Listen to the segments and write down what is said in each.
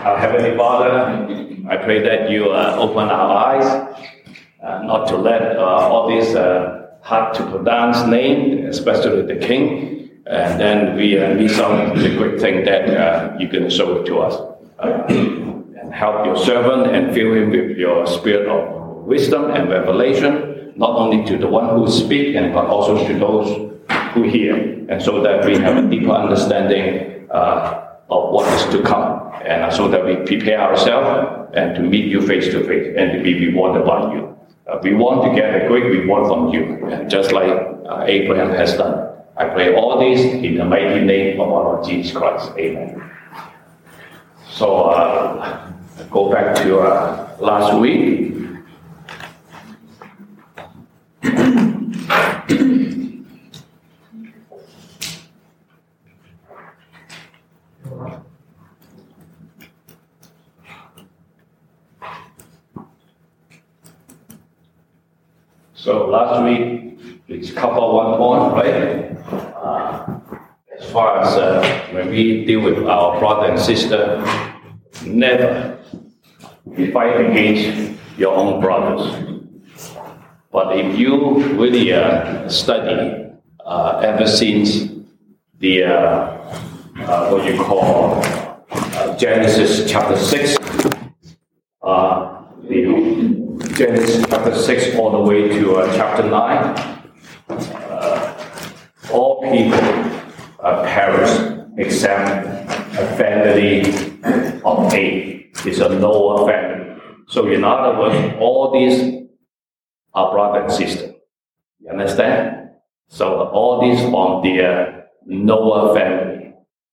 Our Heavenly Father, I pray that you open our eyes, not to let all these hard to pronounce names, especially the King, and then we miss out the great thing that you're going to show to us. And help your servant and fill him with your spirit of wisdom and revelation, not only to the one who speaks, but also to those who hear, and so that we have a deeper understanding of what is to come, and so that we prepare ourselves and to meet you face to face and to be rewarded by you. We want to get a great reward from you, and just like Abraham has done. I pray all this in the mighty name of our Lord Jesus Christ. Amen. So go back to last week. So last week, it's covered one point, right? As far as when we deal with our brother and sister, never fight against your own brothers. But if you really study ever since the what you call Genesis chapter 6, Genesis chapter 6 all the way to chapter 9, all people perish except a family of 8. It's a Noah family. So in other words, all these are brother and sister. You understand? So all these from the Noah family.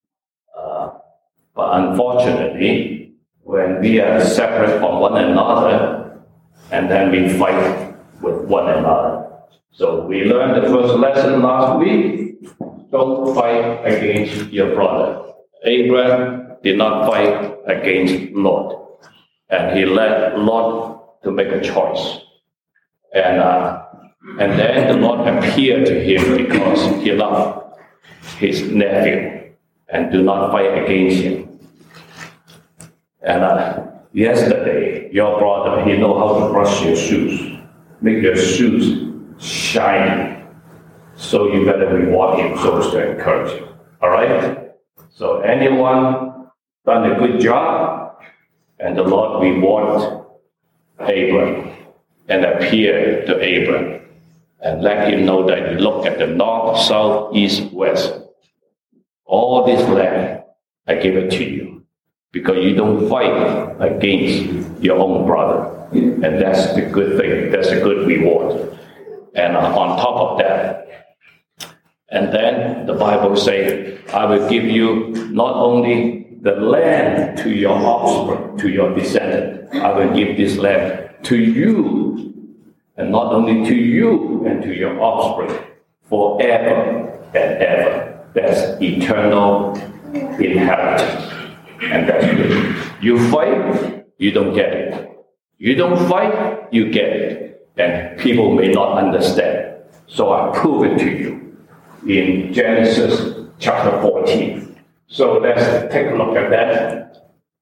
But unfortunately, when we are separate from one another, and then we fight with one another. So we learned the first lesson last week. Don't fight against your brother. Abraham did not fight against Lot. And he led Lot to make a choice. And then the Lord appeared to him because he loved his nephew and do not fight against him. And yesterday, your brother, he know how to brush your shoes, make your shoes shiny. So you better reward him so as to encourage him. All right? So anyone done a good job, and the Lord reward Abraham and appear to Abraham and let him know that you look at the north, south, east, west. All this land, I give it to you. Because you don't fight against your own brother. And that's the good thing. That's a good reward. And on top of that, and then the Bible says, I will give you not only the land to your offspring, to your descendant. I will give this land to you. And not only to you and to your offspring, forever and ever. That's eternal inheritance. And that's good. You fight, you don't get it. You don't fight, you get it. And people may not understand. So I prove it to you in Genesis chapter 14. So let's take a look at that.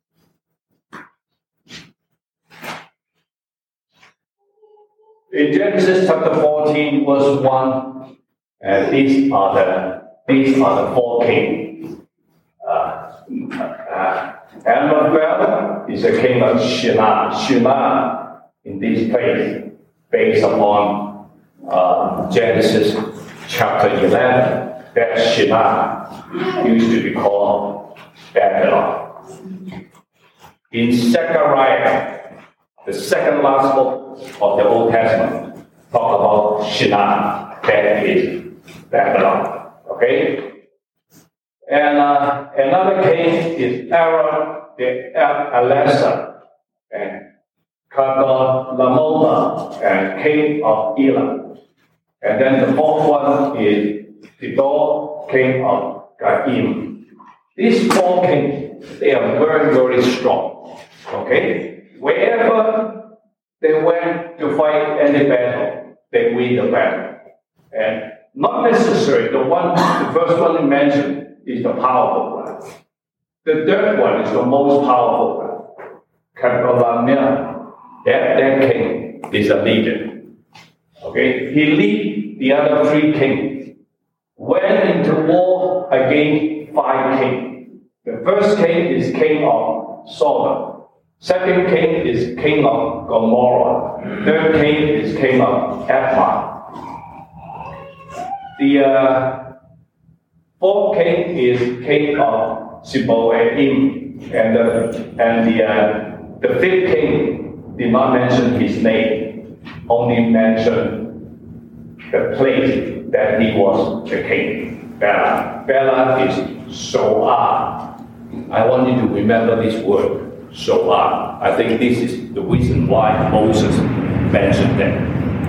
In Genesis chapter 14, verse 1, and these are the 4 kings. Amraphel is the king of Shinar. Shinar, in this place, based upon Genesis chapter 11, that Shinar used to be called Babylon. In Zechariah, the second last book of the Old Testament, talk about Shinar, that is Babylon. Okay? And another king is Aaron the Elazar, and Kedorlaomer, and king of Elam. And then the fourth one is Tidal, king of Gaim. These 4 kings, they are very, very strong. Okay? Wherever they went to fight any battle, they win the battle. And not necessarily the first one mentioned is the powerful one. The third one is the most powerful. Kadmalameya, that king is a leader. Okay, he lead the other 3 kings. Went into war against 5 kings. The first king is king of Sodom. Second king is king of Gomorrah. Third king is king of Admah. The fourth king is king of Zeboim, and the fifth king did not mention his name, only mentioned the place that he was the king. Bela. Bela is Zoar. I want you to remember this word, Zoar. I think this is the reason why Moses mentioned that.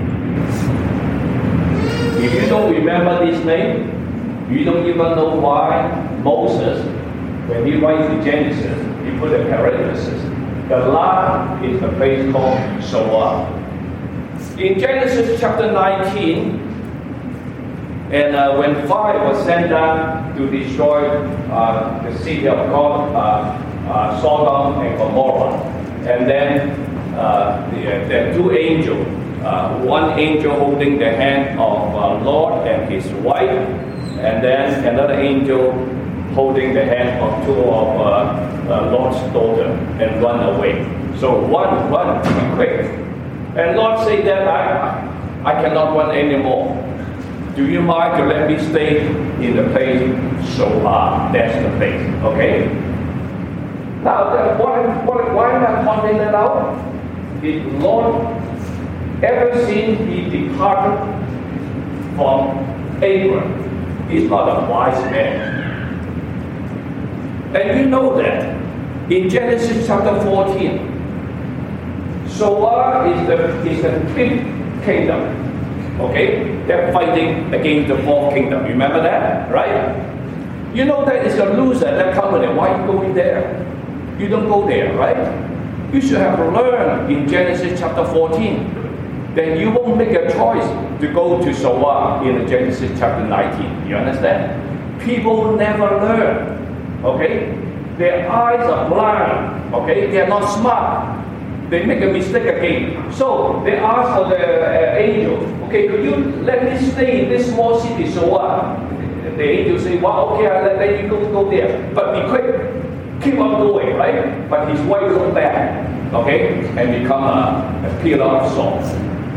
If you don't remember this name, you don't even know why Moses, when he writes the Genesis, he put a parenthesis. The land is a place called Zoar. In Genesis chapter 19, and when fire was sent down to destroy the city of God, Sodom and Gomorrah, and then there are 2 angels. One angel holding the hand of Lot and his wife, and then another angel holding the hand of 2 of Lot's daughter and run away. So run, be quick. And Lot said that I cannot run anymore. Do you mind to let me stay in the place Zoar? That's the place, okay? Now, why am I pointing that out? Did Lot ever since he departed from Abram, he's not a wise man. And you know that in Genesis chapter 14, Zoar is the 5th kingdom. Okay? They're fighting against the 4th kingdom. Remember that? Right? You know that it's a loser, that company. Why are you going there? You don't go there, right? You should have learned in Genesis chapter 14. Then you won't make a choice to go to Zoar in Genesis chapter 19. You understand? People never learn. Okay? Their eyes are blind. Okay? They are not smart. They make a mistake again. So they ask for the angel, okay, could you let me stay in this small city, Zoar? The angel say, well, okay, I'll let you go there. But be quick. Keep on going, right? But his wife looked back, okay, and become a pillar of salt.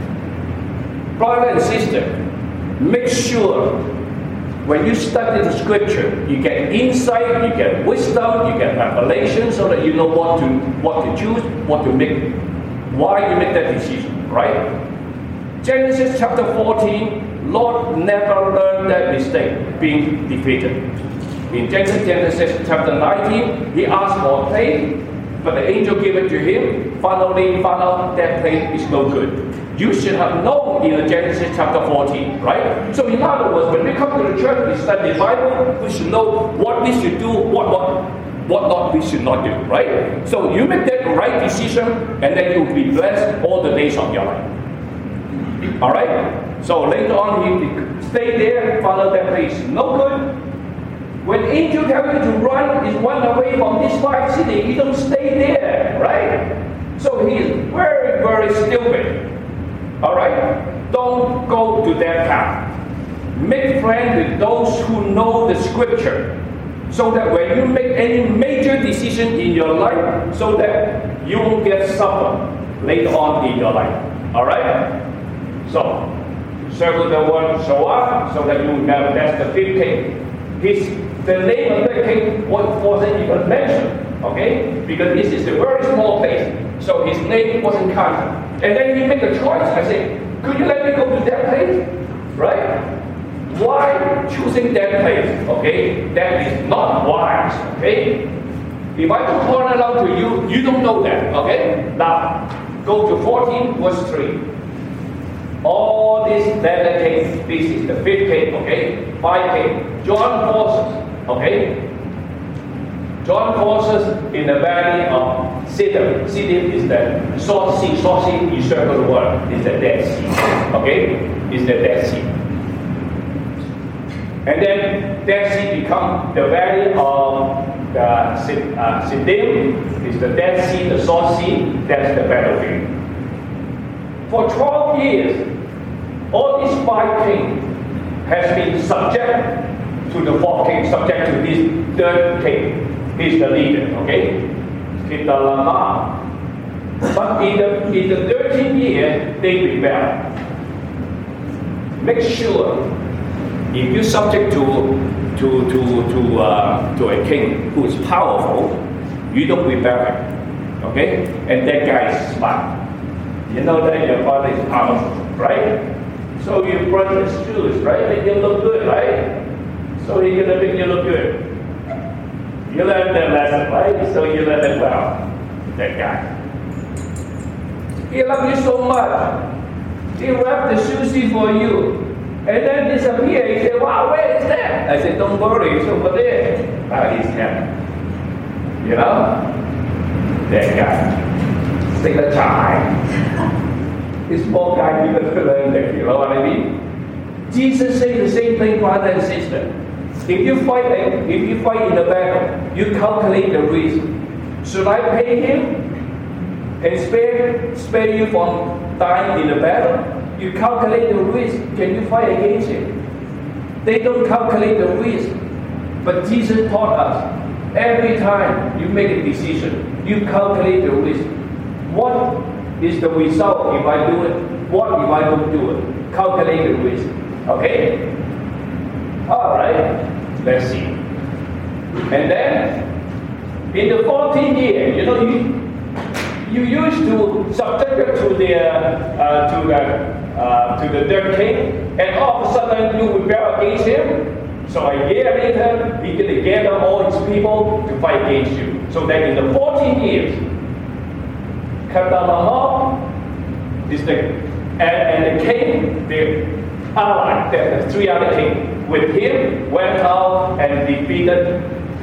Brother and sister, make sure when you study the scripture, you get insight, you get wisdom, you get revelation, so that you know what to choose, what to make, why you make that decision, right? Genesis chapter 14, Lord never learned that mistake, being defeated. In Genesis chapter 19, he asked for a place, but the angel gave it to him. Finally, found out that place is no good. You should have known in Genesis chapter 14, right? So in other words, when we come to the church, we study the Bible, we should know what we should do, what not we should not do, right? So you make that right decision, and then you'll be blessed all the days of your life. All right? So later on, he stay there, follow that place. No good. When angel tell you to run away from this 5 city, you don't stay there, right? So he is very, very stupid. All right? Don't go to that path. Make friends with those who know the scripture, so that when you make any major decision in your life, so that you won't get suffer later on in your life. All right? So, circle the word Zoar, so that you remember that's the 5th king. The name of the king wasn't even mentioned, okay? Because this is a very small place, so his name wasn't counted. And then he made a choice. I say, could you let me go to that place? Right? Why choosing that place? Okay? That is not wise, okay? If I don't point it out to you, you don't know that, okay? Now, go to 14 verse 3. All this letter king, this is the 5th king, okay? 5 king. Join forces. Okay? Join forces in the valley of Siddim. Siddim is the Salt Sea. Salt Sea, you circle the word, is the Dead Sea. Okay? Is the Dead Sea. And then Dead Sea become the valley of Siddim is the Dead Sea, the Salt Sea, that's the battlefield. For 12 years, all these 5 kings has been subject to the 4th king, subject to this 3rd king. He's the leader, okay? Kedorlaomer. But in the 13th year, they rebel. Make sure if you subject to a king who is powerful, you don't rebel, okay? And that guy is smart. You know that your father is powerful, right? So you burn his shoes, right? Make you look good, right? So he's gonna make you look good. You learn that lesson, right? So you learn it well. That guy. He loves you so much. He wrapped the sushi for you. And then disappear. He said, wow, where is that? I said, don't worry, it's over there. He's happy. You know? That guy. Take the time. This small guy didn't learn that, you know what I mean? Jesus said the same thing, brother and sister. If you fight in the battle, you calculate the risk. Should I pay him and spare you from dying in the battle? You calculate the risk. Can you fight against him? They don't calculate the risk. But Jesus taught us, every time you make a decision, you calculate the risk. What is the result if I do it? What if I don't do it? Calculate the risk. Okay? Alright, let's see. And then, in the 14th year, you know, you used to subject it to the 3rd king, and all of a sudden you rebel against him. So a year later, he's going to gather all his people to fight against you. So that in the 14 years, Kedorlaomer is and the king, the ally, the 3 other kings, with him went out and defeated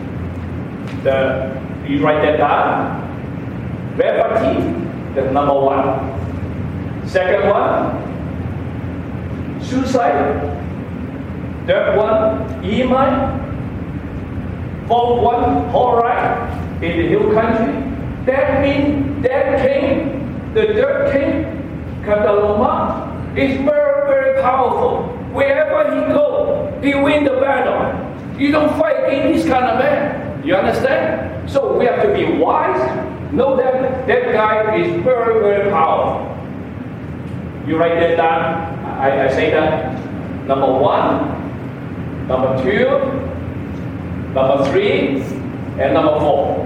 you write that down. Rephaim, the number 1. Second one, Shusai. Third one, Emai. 4th one, Horai, in the hill country. That means that king, the 3rd king, Kedorlaomer, is very, very powerful. Wherever he goes, he wins the battle. You don't fight against this kind of man. You understand? So we have to be wise. Know that that guy is very, very powerful. You write that down. I say that. Number 1, number 2, number 3, and number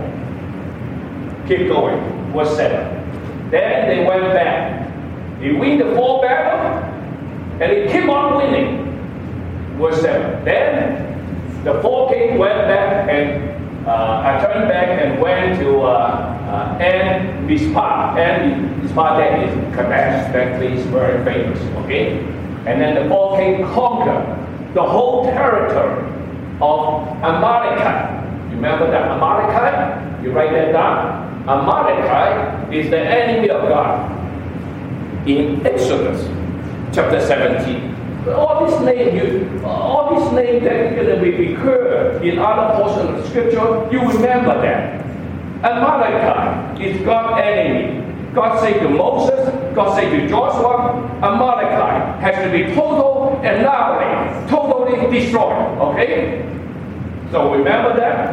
4. Keep going. Verse 7. Then they went back. They win the 4th battle, and they keep on winning. Verse 7. Then the 4 king went back and turned back and went to En Mizpah. En Mizpah, that is Kadesh. That place is very famous. Okay, and then the 4 king conquered the whole territory of Amalekite. Remember that Amalekite? You write that down. Amalekite is the enemy of God. In Exodus chapter 17. All these names that are going to be recurred in other portions of the scripture, you remember that. Amalekite is God's enemy. God said to Moses, God said to Joshua, Amalekite has to be total annihilated, totally destroyed. Okay? So remember that.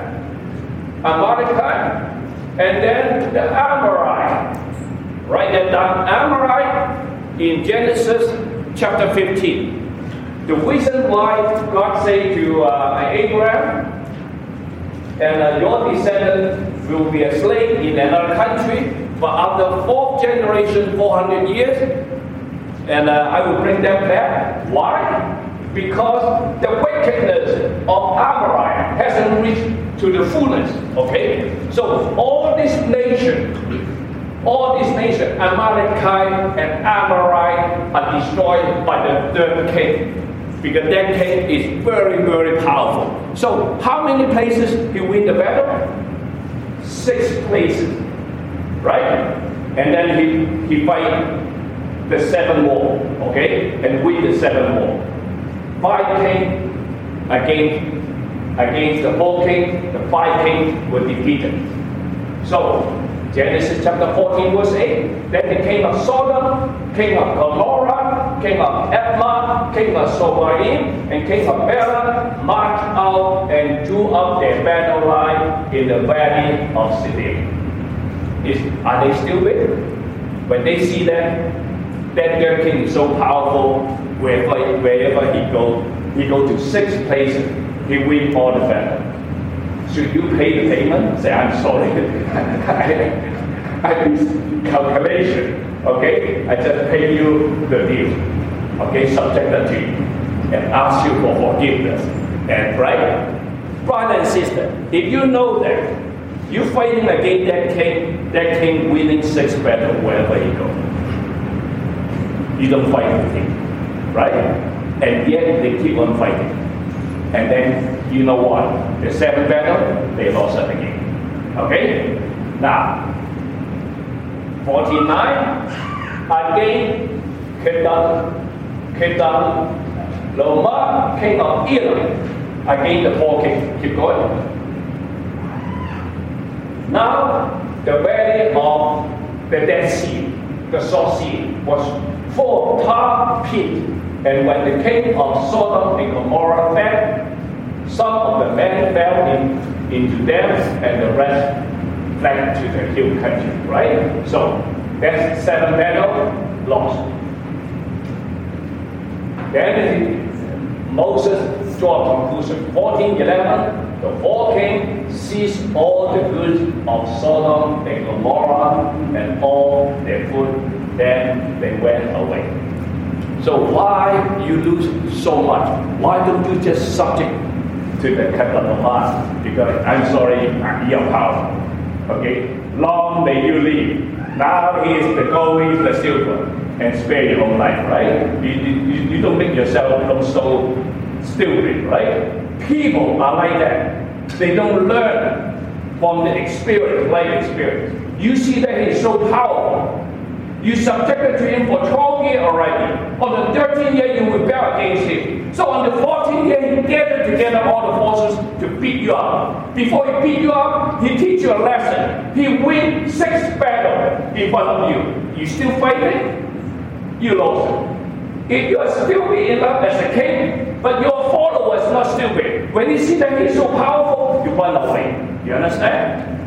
Amalekite, and then the Amorite. Write that down. Amorite in Genesis chapter 15. The reason why God said to Abraham, and your descendant will be a slave in another country for after 4th generation, 400 years, and I will bring them back. Why? Because the wickedness of Amorite hasn't reached to the fullness. Okay? So all this nation, Amalekite and Amorite, are destroyed by the 3rd king. Because that king is very, very powerful. So how many places he win the battle? 6 places. Right? And then he fight the 7th war. Okay? And win the 7th war. 5 came against against the 4 kings, the 5 kings were defeated. So, Genesis chapter 14 verse 8. Then the king of Sodom, king of Gomorrah, king of Admah, king of Sobaim, and king of Bela marched out and drew up their battle line in the valley of Siddim. Are they still with? When they see that their king is so powerful, wherever he go to 6 places, he wins all the battle. Should you pay the payment? Say, I'm sorry. I did calculation. Okay? I just pay you the deal. Okay? Subjected to you. And ask you for forgiveness. And right? Brother and sister, if you know that you're fighting against that king winning 6 battles wherever he goes. You don't fight with him. Right? And yet they keep on fighting. And then, you know what? The 7th battle, they lost it again. Okay? Now, 49, again, Kedar, Loma, king of Elam, again the 4 kings. Keep going. Now, the valley of the Dead Sea, the Salt Sea, was full of tar pit. And when the king of Sodom and Gomorrah fell, some of the men fell into them, and the rest fled to the hill country. Right? So that's 7 battles lost. Then Moses draw a conclusion. 14:11, the 4 kings seized all the goods of Sodom and Gomorrah and all their food. Then they went away. So why you lose so much? Why don't you just subject to the capital of God? Because I'm sorry, you're power. Okay? Long may you live. Now he is the gold, he is the silver, and spare your own life, right? You don't make yourself look so stupid, right? People are like that. They don't learn from the experience, life experience. You see that he's so powerful. You subjected to him for 12 years already. On the 13th year, you rebel against him. So on the 14th year, he gathered together all the forces to beat you up. Before he beat you up, he teach you a lesson. He wins 6 battles in front of you. You still fighting? You lost. If you are stupid enough as a king, but your follower is not stupid, when you see that he's so powerful, you run away. You understand?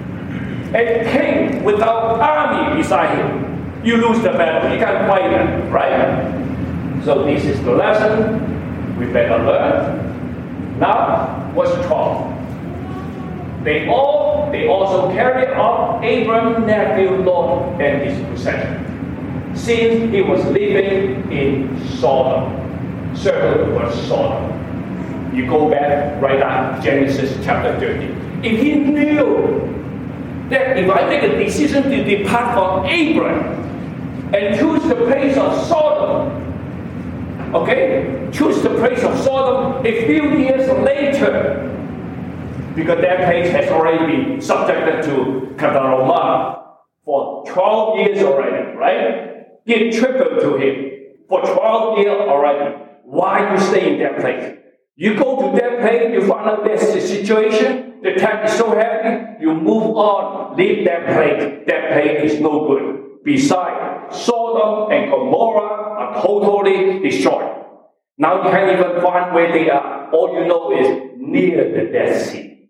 A king without army beside him, you lose the battle. You can't fight them, right? So this is the lesson we better learn. Now, what's 12? They also carried off Abraham's nephew Lot and his possession, since he was living in Sodom. Circle the word Sodom. You go back right now, Genesis chapter 30. If he knew that if I make a decision to depart from Abraham and choose the place of Sodom, okay? Choose the place of Sodom a few years later, because that place has already been subjected to Kedorlaomer for 12 years already, right? Give tribute to him for 12 years already. Why you stay in that place? You go to that place, you find out there's a situation, the tax is so heavy, you move on, leave that place. That place is no good. Besides, Sodom and Gomorrah are totally destroyed. Now you can't even find where they are. All you know is near the Dead Sea.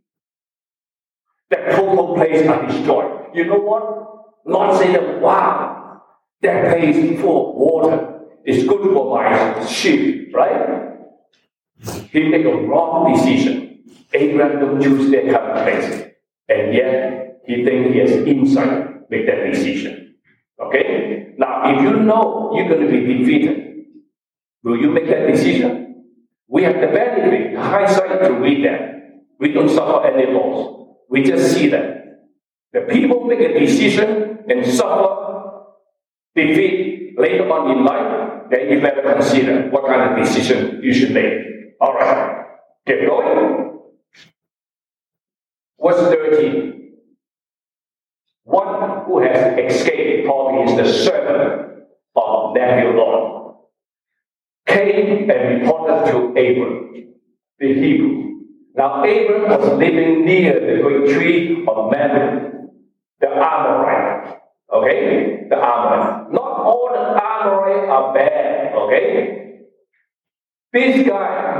That total place are destroyed. You know what? Lot said, wow, that place is full of water. It's good for my sheep, right? He made a wrong decision. Abraham don't choose that kind of place. And yet, he thinks he has insight, make that decision. Okay? Now, if you know you're going to be defeated, will you make that decision? We have the benefit, the hindsight to read that. We don't suffer any loss. We just see that. The people make a decision and suffer defeat later on in life, then you better consider what kind of decision you should make. Alright, get going. Verse 13. One who has escaped probably is the servant of nephew Lot, came and reported to Abram, the Hebrew, Now Abram was living near the great tree of Mamre, the Amorite. Okay? The Amorite. Not all the Amorite are bad. Okay? This guy,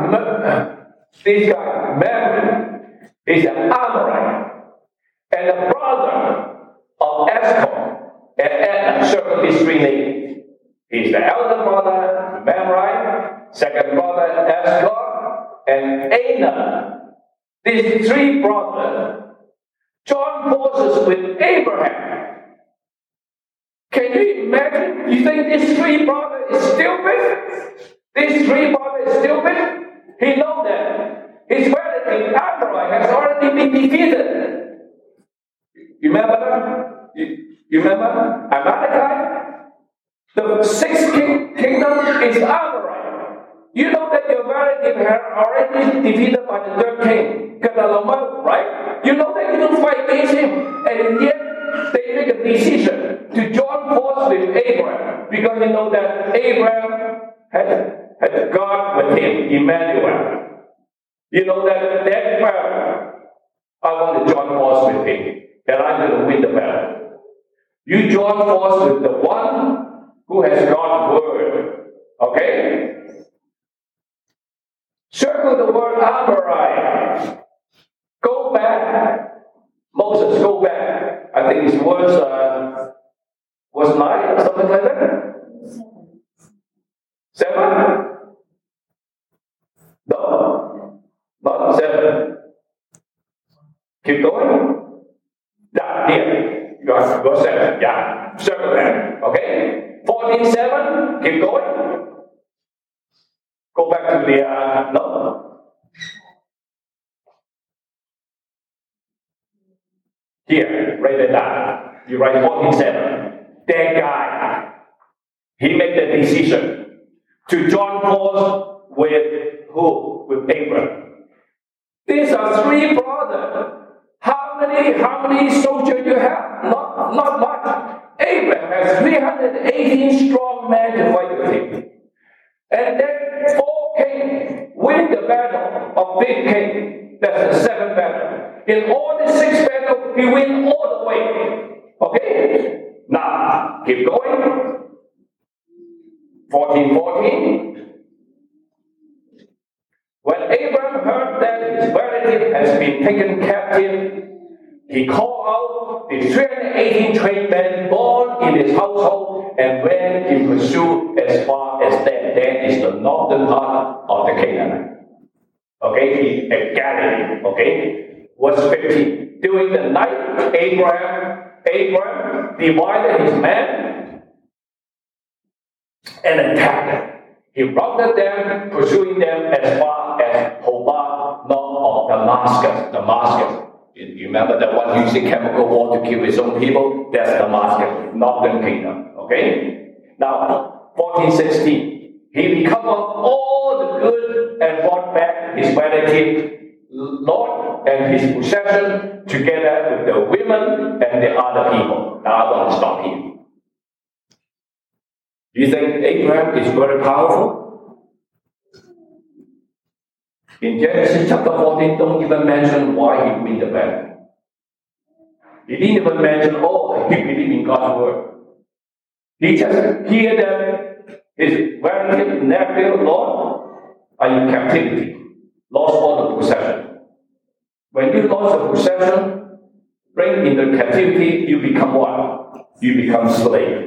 Mamre, is an Amorite and a brother of Eshcol and Anak, circle these three names. He's the elder brother, Mamre, second brother, Eshcol, and Anak. These three brothers joined forces with Abraham. Can you imagine? You think this three brother is stupid? This three brother is stupid? He knows that his relative Abraham has already been defeated. You remember that? You remember Amalekite? The sixth kingdom is Amorite. You know that your relative has already defeated by the third king, Kedorlaomer, right? You know that you don't fight against him, and yet they make a decision to join force with Abraham because you know that Abraham had God with him, Emmanuel. You know that battle, I want to join force with him, and I'm going to win the battle. You join force with the one who has God's word. Okay? Circle the word Amorite. Go back. Moses, go back. I think it's verse 9 or something like that. 7? No. Not 7. Keep going. Yeah, here. You got verse 7. Yeah. Circle that. Okay? 14:7. Keep going. Go back to the, no. Here, write it down. You write 14:7. That guy, he made the decision to join force with who? With Abraham. These are three brothers. How many soldiers you have? Not much. Abraham has 318 strong men to fight with him. And then 4 kings win the battle of big king. That's the 7th battle. In all the 6 battles, he wins all the way. Okay? Now, keep going. 14:14. When Abraham heard that his relative has been taken captive, he called out the 318 trained men born in his household and went in pursuit as far as that. That is the northern part of the Canaan. Okay, at Galilee. Okay, verse 15. During the night, Abraham divided his men and attacked them. He routed them, pursuing them as far as Hobah, north of Damascus. You remember that one using chemical war to kill his own people? That's Damascus, northern kingdom. Okay? Now, 14:16. He recovered all the good and brought back his relative Lot and his possession together with the women and the other people. Now I want to stop here. Do you think Abraham is very powerful? In Genesis chapter 14, don't even mention why he win the battle. He didn't even mention, he believed in God's word. He just hear that his relative nephew, Lot, are in captivity, lost all the possession. When you lost the possession, bring into captivity, you become what? You become slave.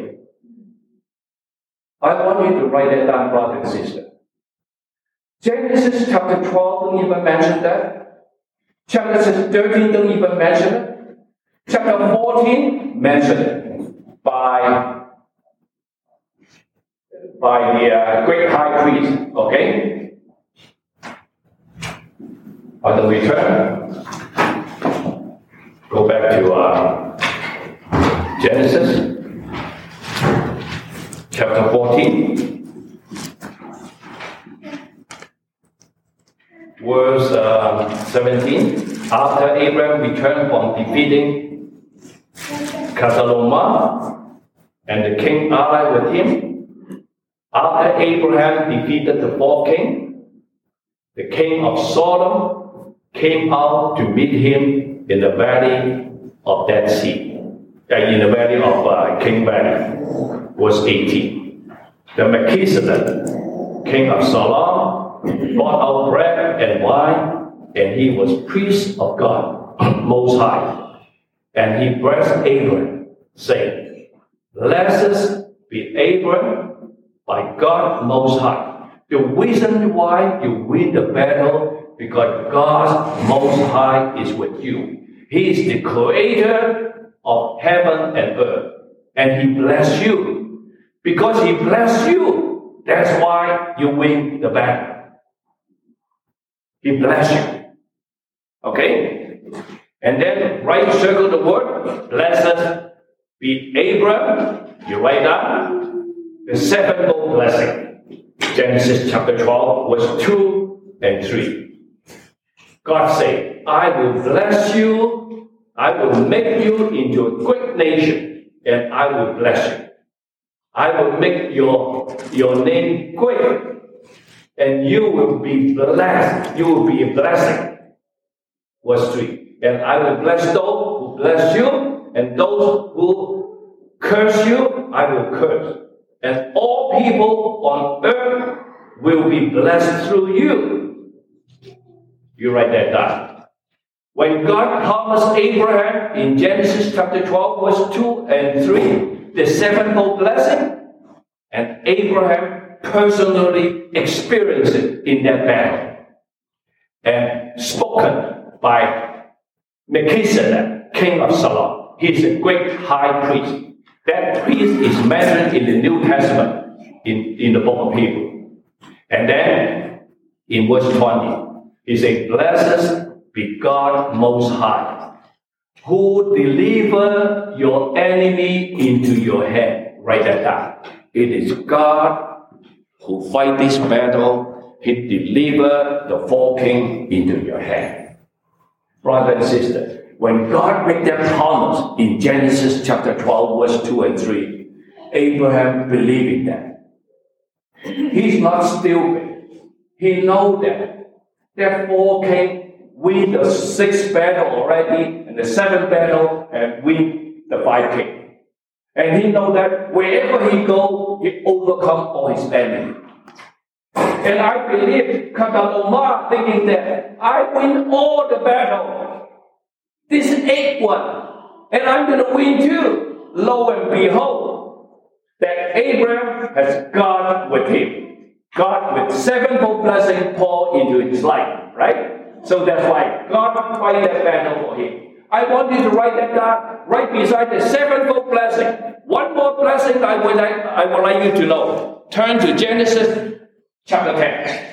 I want you to write that down, brother and sister. Genesis chapter 12 don't even mention that. Genesis 13 don't even mention it. Chapter 14 mentioned it by the great high priest. Okay? On the return, go back to Genesis chapter 14, verse 17. After Abraham returned from defeating Kedorlaomer and the king allied with him, after Abraham defeated the 4th king, the king of Sodom, came out to meet him in the valley of Dead Sea, in the valley of King Valley, verse 18. The Melchizedek, king of Salem, brought out bread and wine, and he was priest of God Most High. And he blessed Abram, saying, Blessed be Abram by God Most High. The reason why you win the battle, because God Most High is with you. He is the creator of heaven and earth. And he bless you. Because he bless you, that's why you win the battle. He bless you. Okay? And then circle the word, blessed be Abram. You write down the sevenfold blessing. Genesis chapter 12, verse 2 and 3. God said, I will bless you, I will make you into a great nation, and I will bless you. I will make your name great, and you will be blessed. You will be a blessing. Verse 3. And I will bless those who bless you, and those who curse you, I will curse. And all people on earth will be blessed through you. You write that down. When God promised Abraham in Genesis chapter 12, verse 2 and 3, the sevenfold blessing, and Abraham personally experienced it in that battle. And spoken by Melchizedek, king of Salem. He is a great high priest. That priest is mentioned in the New Testament in the book of Hebrews. And then in verse 20, he says, Blessed be God Most High, who deliver your enemy into your hand. Write that down. It is God who fight this battle. He delivered the four kings into your hand. Brother and sister, when God made that promise in Genesis chapter 12, verse 2 and 3, Abraham believed in that. He's not stupid. He knows that four kings win the sixth battle already, and the seventh battle, and win the five kings. And he knows that wherever he goes, he overcomes all his enemies. And I believe Captain Omar thinking that I win all the battle. This eighth one, and I'm going to win too. Lo and behold, that Abraham has God with him. God with sevenfold blessing poured into his life, right? So that's why God fight that battle for him. I want you to write that down right beside the sevenfold blessing. One more blessing I would like you to know. Turn to Genesis chapter 10.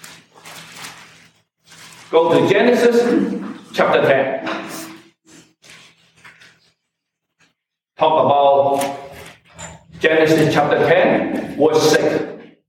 Go to Genesis chapter 10. Talk about Genesis chapter 10, verse 6.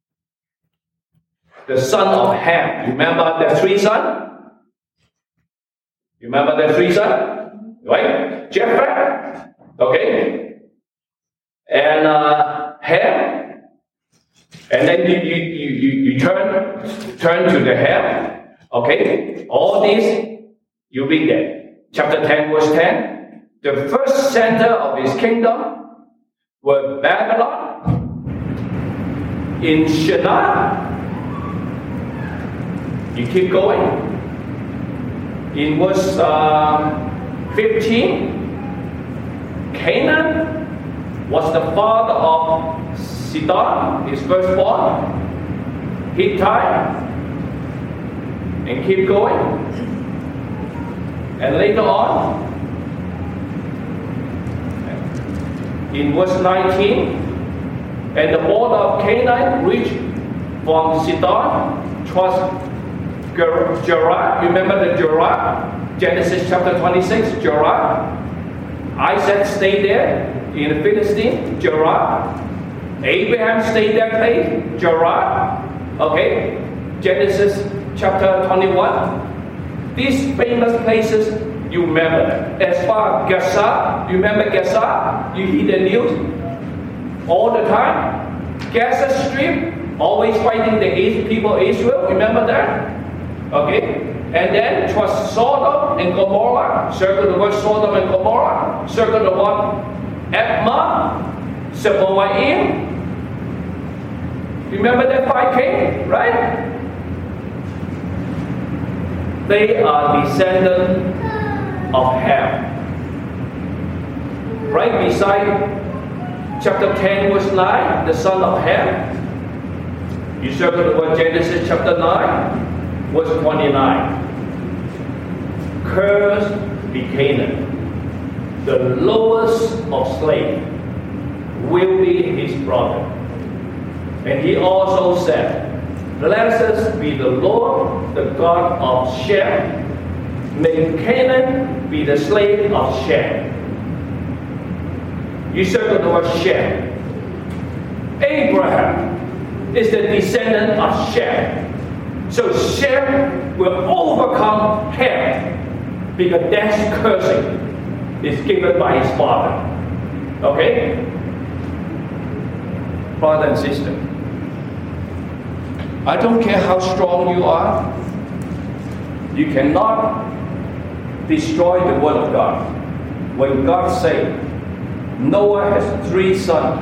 The son of Ham. You remember the three sons? You remember the three sons? Right? Japheth. Okay. And Ham. And then you turn to the Ham. Okay. All these, you read that. Chapter 10, verse 10. The first center of his kingdom was Babylon. In Shinar. You keep going. In verse 15, Canaan was the father of Sidon, his firstborn, Hittite, and keep going. And later on, in verse 19, and the border of Canaan reached from Sidon towards Gerar. Remember the Gerar? Genesis chapter 26, Gerar. Isaac stayed there in the Philistine, Gerar. Abraham stayed that place, Gerar. Okay, Genesis chapter 21. These famous places, you remember them. As far as Gaza, you remember Gaza? You hear the news all the time. Gaza Strip, always fighting the people of Israel. Remember that? Okay. And then it was Sodom and Gomorrah. Circle the word Sodom and Gomorrah. Circle the word Admah, Seboim. Remember that 5 kings, right? They are descendants of Ham. Right beside chapter 10, verse 9, the son of Ham. You circle the word Genesis chapter 9, verse 29. Cursed be Canaan, the lowest of slaves will be his brother. And he also said, blessed be the Lord, the God of Shem. May Canaan be the slave of Shem. You circle the word Shem. Abraham is the descendant of Shem. So Shem will overcome Ham because that's cursing is given by his father. Okay? Brother and sister, I don't care how strong you are, you cannot destroy the word of God. When God said, Noah has 3 sons,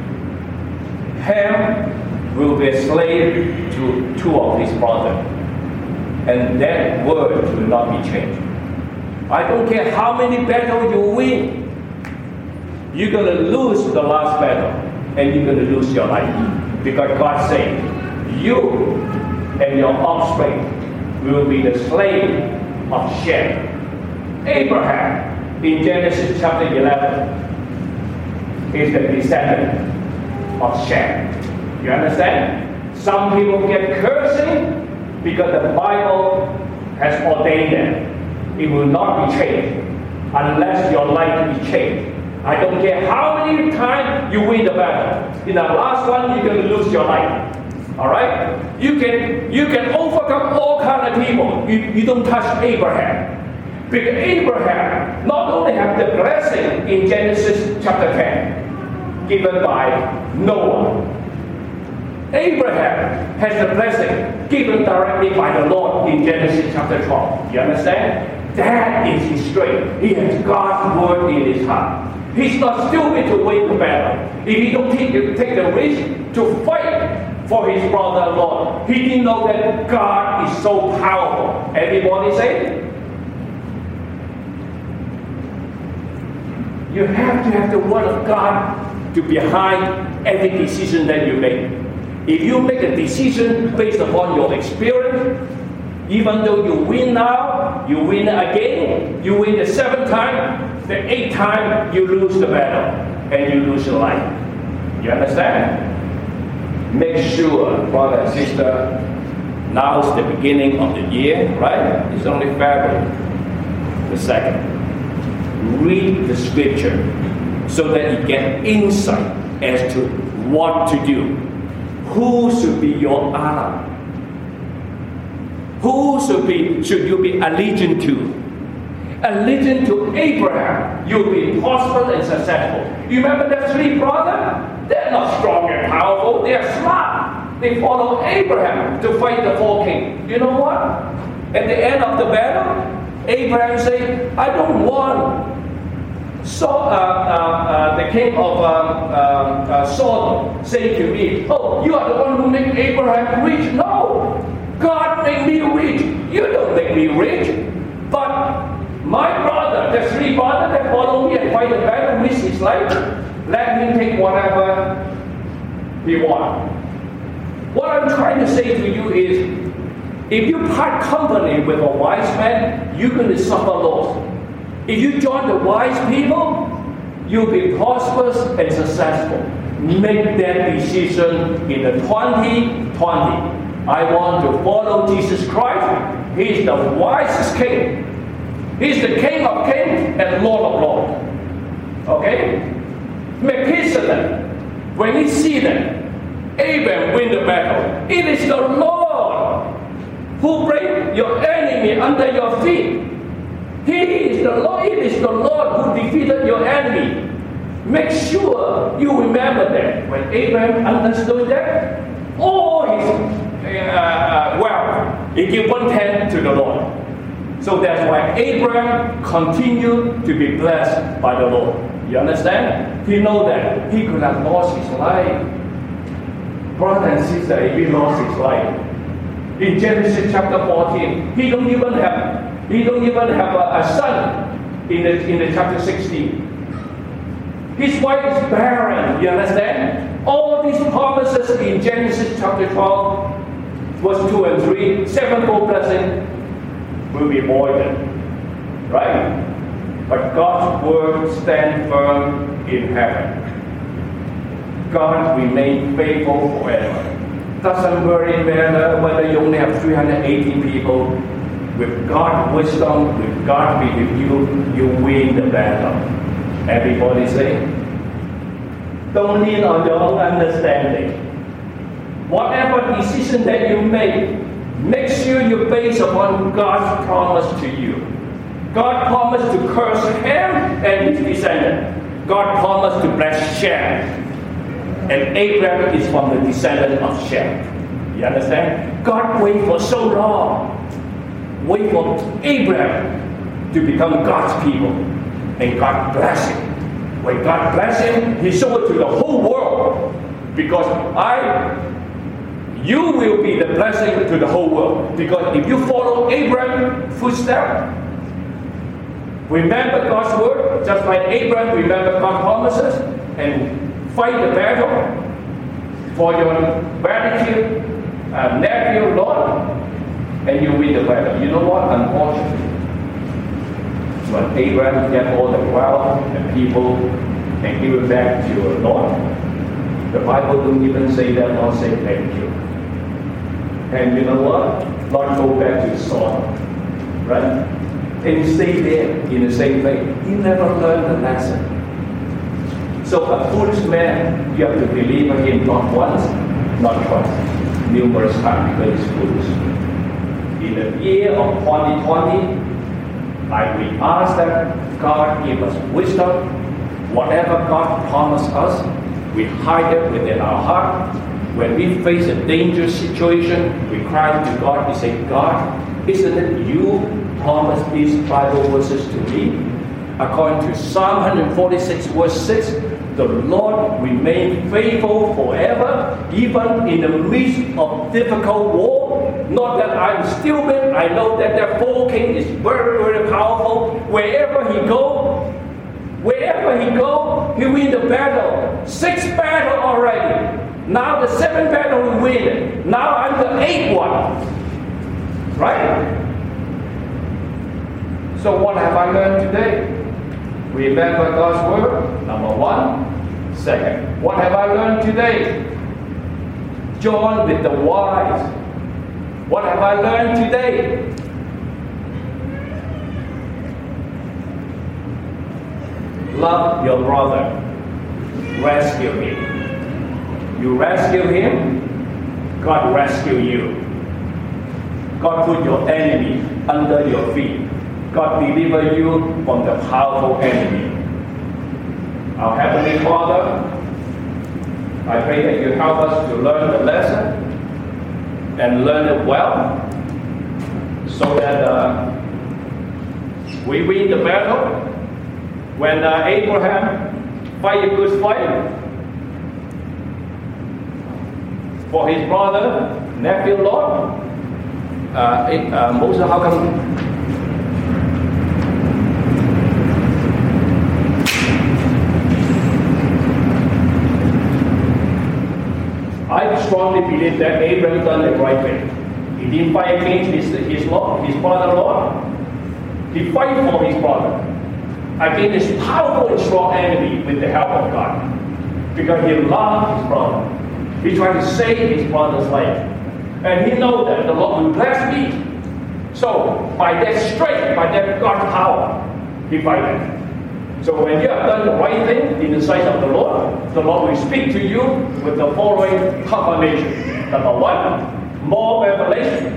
Ham will be a slave to 2 of his brothers, and that word will not be changed. I don't care how many battles you win, you're going to lose the last battle, and you're going to lose your life. Because God said, you and your offspring will be the slave of Shem. Abraham, in Genesis chapter 11, is the descendant of Shem. You understand? Some people get cursing because the Bible has ordained them. It will not be changed unless your life is changed. I don't care how many times you win the battle. In the last one, you're going to lose your life. All right? You can overcome all kind of people. You don't touch Abraham. Because Abraham not only have the blessing in Genesis chapter 10, given by Noah. Abraham has the blessing given directly by the Lord in Genesis chapter 12. You understand? That is his strength. He has God's word in his heart. He's not stupid to win the battle. If he don't take the risk to fight for his brother-in-law, he didn't know that God is so powerful. Everybody say? You have to have the word of God to behind every decision that you make. If you make a decision based upon your experience, even though you win now, you win again, you win the 7th time, the 8th time you lose the battle and you lose your life. You understand? Make sure, brother and sister, now is the beginning of the year, right? It's only February the 2nd. Read the scripture so that you get insight as to what to do. Who should be your ally? Who should you be allegiant to? Allegiant to Abraham, you'll be prosperous and successful. You remember the 3 brothers? They're not strong and powerful, they're smart. They follow Abraham to fight the 4 kings. You know what? At the end of the battle, Abraham said, I don't want the king of Sodom say to me, oh, you are the one who made Abraham rich. No, God made me rich. You don't make me rich. But my brother, the 3 brothers that follow me and fight the battle, risk his life, let him take whatever he wants. What I'm trying to say to you is, if you part company with a wise man, you're going to suffer loss. If you join the wise people, you'll be prosperous and successful. Make that decision in the 2020. I want to follow Jesus Christ. He's the wisest king. He's the King of kings and Lord of lords. Okay? Melchizedek, when he see that Abraham win the battle, it is the Lord who bring your enemy under your feet. He is the Lord. It is the Lord who defeated your enemy. Make sure you remember that. When Abraham understood that, all his wealth, he gave 1/10 to the Lord. So that's why Abraham continued to be blessed by the Lord. You understand? He know that he could have lost his life. Brother and sister, if he lost his life. In Genesis chapter 14, he don't even have a son in the chapter 16. His wife is barren, you understand? All these promises in Genesis chapter 12, verse 2 and 3, sevenfold blessing will be voided. Right? But God's word stands firm in heaven. God remains faithful forever. Doesn't really matter whether you only have 318 people. With God's wisdom, with God with you, you win the battle. Everybody say, don't lean on your own understanding. Whatever decision that you make sure you base upon God's promise to you. God promised to curse Ham and his descendant. God promised to bless Shem. And Abraham is from the descendant of Shem. You understand? God waited for so long. Wait for Abraham to become God's people. And God bless him. When God bless him, he showed it to the whole world. Because you will be the blessing to the whole world. Because if you follow Abraham's footsteps, remember God's word, just like Abraham remember God's promises, and fight the battle for your relative, nephew, Lord, and you win the battle. You know what? Unfortunately, when Abraham get all the wealth and people and give it back to your Lord, the Bible don't even say that, Lord say thank you. And you know what? Lord go back to Sodom, right? And stay there in the same way. He never learned the lesson. So a foolish man, you have to believe in him not once, not twice, numerous times because he's foolish. In the year of 2020, we ask that God give us wisdom. Whatever God promised us, we hide it within our heart. When we face a dangerous situation, we cry to God. We say, God, isn't it you promised these Bible verses to me? According to Psalm 146 verse 6, the Lord remains faithful forever, even in the midst of difficult war. Not that I'm stupid, I know that the foe king is very, very powerful. Wherever he go, he win the battle. 6 battle already. Now the 7th battle we win. Now I'm the 8th one. Right? So what have I learned today? Remember God's word, number 1. Second, what have I learned today? Join with the wise. What have I learned today? Love your brother. Rescue him. You rescue him, God rescue you. God put your enemy under your feet. God deliver you from the powerful enemy. Our Heavenly Father, I pray that you help us to learn the lesson and learn it well so that we win the battle. When Abraham fight a good fight for his brother, nephew, Lord, Moses, how come? I strongly believe that Abraham done the right thing. He didn't fight against his brother-in-law. He fight for his brother against this powerful and strong enemy with the help of God. Because he loved his brother. He tried to save his brother's life. And he knows that the Lord will bless me. So by that strength, by that God's power, he fighted. So when you have done the right thing in the sight of the Lord will speak to you with the following confirmation. Number 1, more revelation.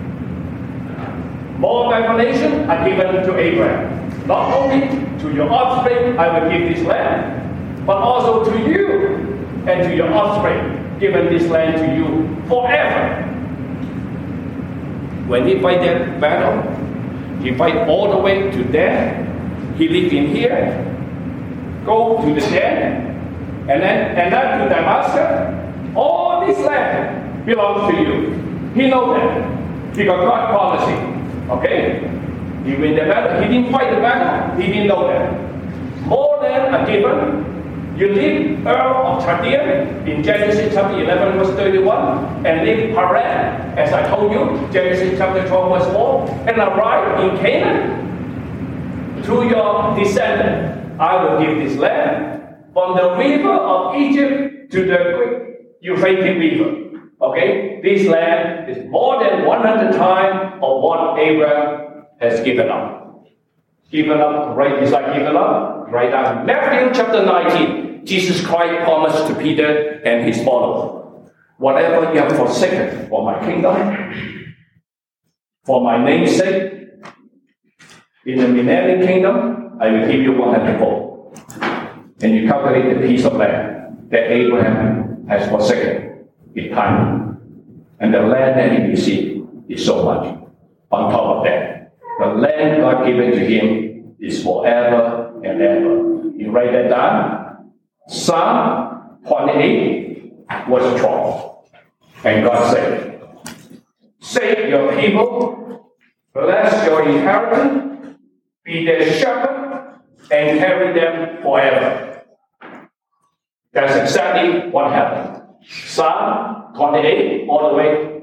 More revelation are given to Abraham. Not only to your offspring I will give this land, but also to you and to your offspring, given this land to you forever. When he fight that battle, He fight all the way to there. He live in here. Go to the there. And then to Damascus. All this land belongs to you. He knows that. He got God policy. Okay? He win the battle. He didn't fight the battle. He didn't know that. More than a given. You leave Earl of Chaldean in Genesis chapter 11 verse 31 and leave Haran, as I told you, Genesis chapter 12 verse 4, and arrive in Canaan. To your descendant, I will give this land from the river of Egypt to the great Euphrates River. Okay? This land is more than 100 times of what Abraham has given up. Given up, right? Is like given up? Right now, Matthew chapter 19. Jesus Christ promised to Peter and his followers, whatever you have forsaken for my kingdom, for my name's sake, in the millennial kingdom, I will give you 100-fold. And you calculate the piece of land that Abraham has forsaken in time. And the land that he received is so much. On top of that, the land God given to him is forever and ever. You write that down. Psalm 28 was 12. And God said, save your people, bless your inheritance, be their shepherd, and carry them forever. That's exactly what happened. Psalm 28 all the way.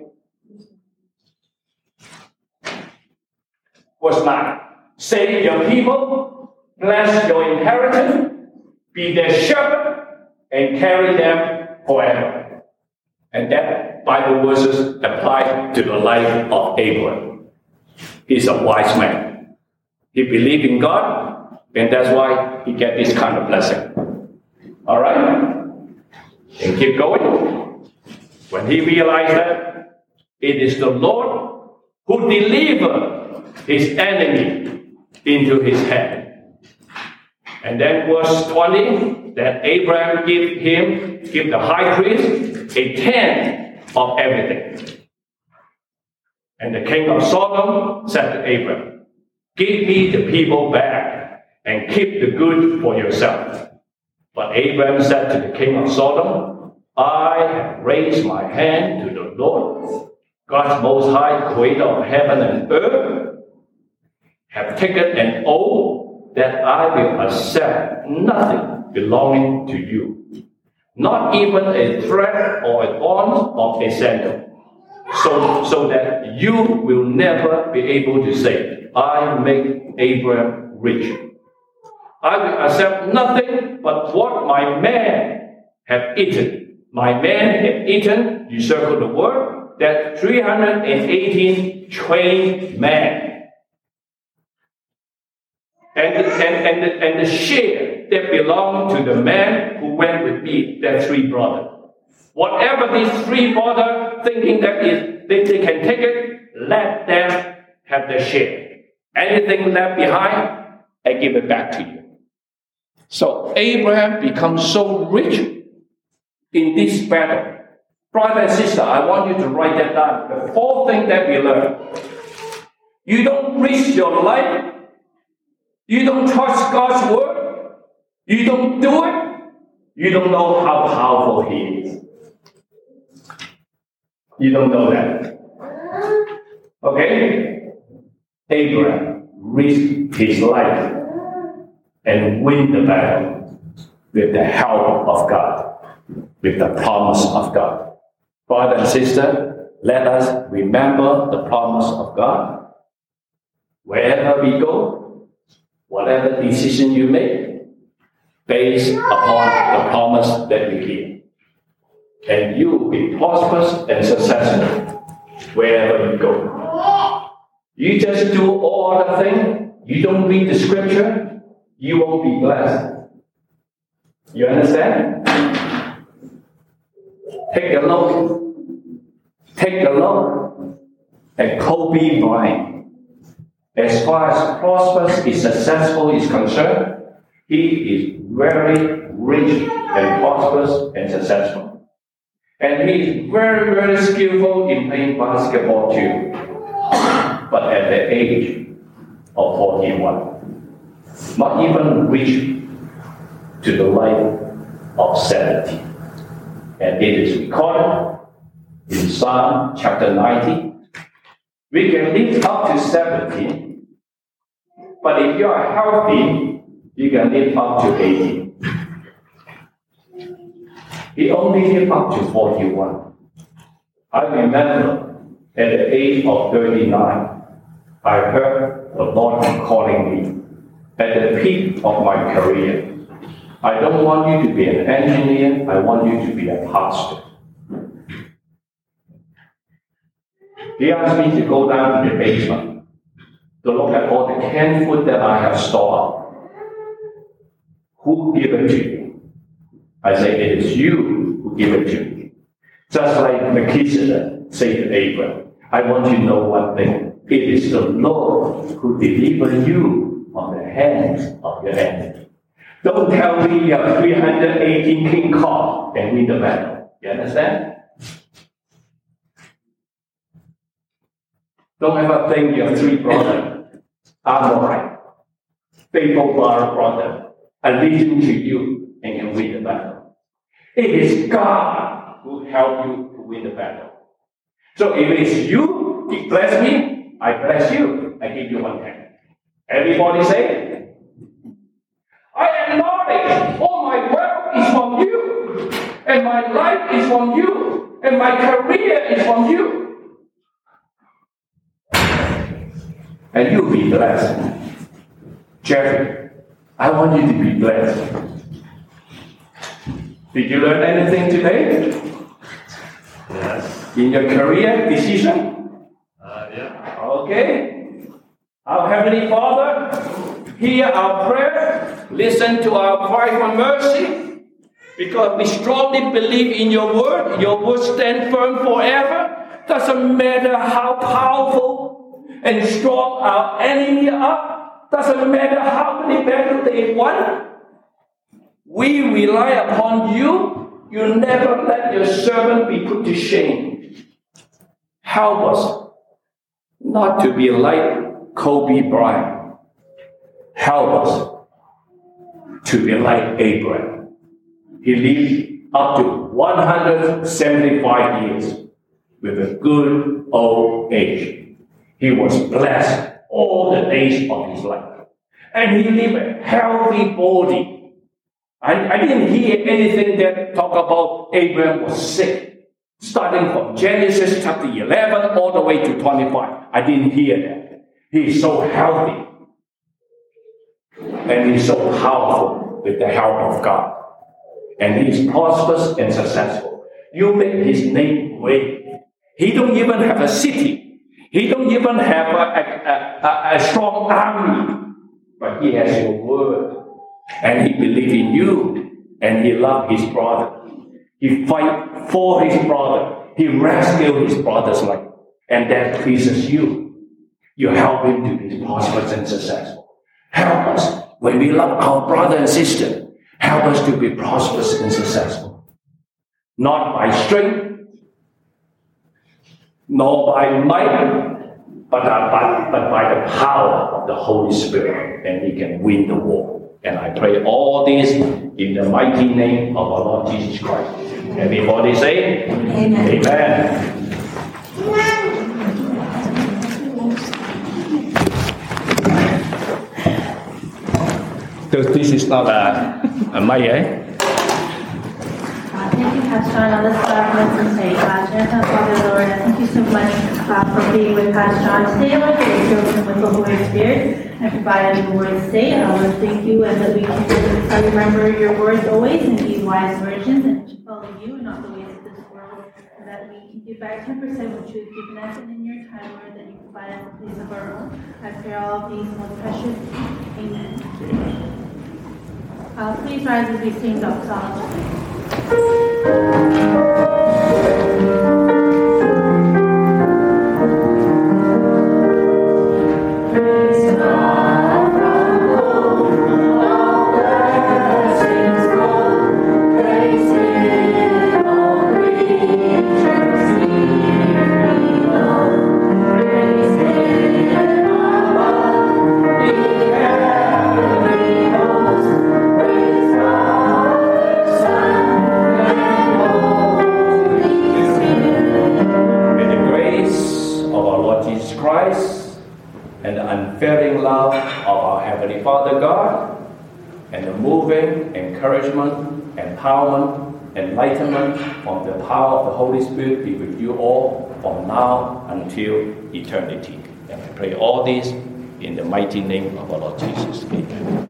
Verse 9. Save your people, bless your inheritance, be their shepherd, and carry them forever. And that Bible verses apply to the life of Abraham. He's a wise man. He believed in God, and that's why he get this kind of blessing. All right? And keep going. When he realized that it is the Lord who delivered his enemy into his hand. And then verse 20, that Abraham give the high priest a tenth of everything. And the king of Sodom said to Abraham, give me the people back and keep the good for yourself. But Abraham said to the king of Sodom, I have raised my hand to the Lord, God's most high, creator of heaven and earth, have taken an oath that I will accept nothing belonging to you, not even a thread or a bond of a sandal, so that you will never be able to say, I make Abraham rich. I will accept nothing but what my men have eaten. My men have eaten, you circle the word, that 318 trained men. And the share that belonged to the man who went with me, their three brothers. Whatever these three brothers thinking that they can take it, let them have their share. Anything left behind, I give it back to you. So Abraham becomes so rich in this battle. Brother and sister, I want you to write that down. The fourth thing that we learn. You don't risk your life. You don't trust God's word. You don't do it. You don't know how powerful He is. You don't know that. Okay? Abraham risked his life and win the battle with the help of God, with the promise of God. Brother and sister, let us remember the promise of God. Wherever we go, whatever decision you make, based upon the promise that you hear. And you will be prosperous and successful wherever you go. You just do all other things, you don't read the scripture, you won't be blessed. You understand? Take a look at Kobe Bryant. As far as prosperous is successful is concerned, he is very rich and prosperous and successful. And he is very, very skillful in playing basketball too. But at the age of 41, not even reach to the life of 70. And it is recorded in Psalm chapter 90. We can live up to 70, but if you are healthy, you can live up to 80. He only lived up to 41. I remember at the age of 39, I heard the Lord calling me at the peak of my career. I don't want you to be an engineer, I want you to be a pastor. He asked me to go down to the basement to look at all the canned food that I have stored. Who gave it to you? I say, it is you who give it to me. Just like Melchizedek said to Abraham, I want you to know one thing. It is the Lord who delivered you from the hands of your enemy. Don't tell me you have 318 King Kong and win the battle. You understand? Don't ever think you have 3 brothers, Amorite, faithful brother, allegiance to you and can win the battle. It is God who helped you to win the battle. So if it is you, He bless me, I bless you, I give you 1 hand. Everybody say, I acknowledge all my wealth is from you, and my life is from you, and my career is from you. And you'll be blessed. Jeffrey, I want you to be blessed. Did you learn anything today? Yes. In your career decision? Yeah. Okay. Our Heavenly Father, hear our prayer, listen to our cry for mercy, because we strongly believe in your word. Your word stands firm forever. Doesn't matter how powerful and strong our enemy are. Doesn't matter how many battles they won. We rely upon you. You never let your servant be put to shame. Help us not to be like Kobe Bryant. Help us to be like Abraham. He lived up to 175 years with a good old age. He was blessed all the days of his life. And he lived a healthy body. I didn't hear anything that talk about Abraham was sick. Starting from Genesis chapter 11 all the way to 25. I didn't hear that. He is so healthy. And he's so powerful with the help of God. And he's prosperous and successful. You make his name great. He don't even have a city. He don't even have a strong army. But he has your word. And he believes in you. And he loves his brother. He fight for his brother. He rescued his brother's life. And that pleases you. You help him to be prosperous and successful. Help us. When we love our brother and sister, help us to be prosperous and successful. Not by strength, nor by might, but by the power of the Holy Spirit, and we can win the war. And I pray all this in the mighty name of our Lord Jesus Christ. Everybody say, Amen. Amen. This is not a mic, eh? Thank you, Pastor John. Let's start and say, Gentle Father, Lord, I thank you so much for being with Pastor John today, Lord, that you filled him with the Holy Spirit and provided the word to say. And I Lord, thank you, and that we can remember your words always and be wise virgins and to follow you and not the ways of this world. And that we can give back 10% what you have given us, and in your time, Lord, that you provide us a place of our own. I pray all of these most precious. Amen. Please rise as we sing doxology. Lord Jesus Christ, and the unfailing love of our Heavenly Father God, and the moving encouragement, empowerment, enlightenment from the power of the Holy Spirit be with you all from now until eternity. And I pray all this in the mighty name of our Lord Jesus. Amen.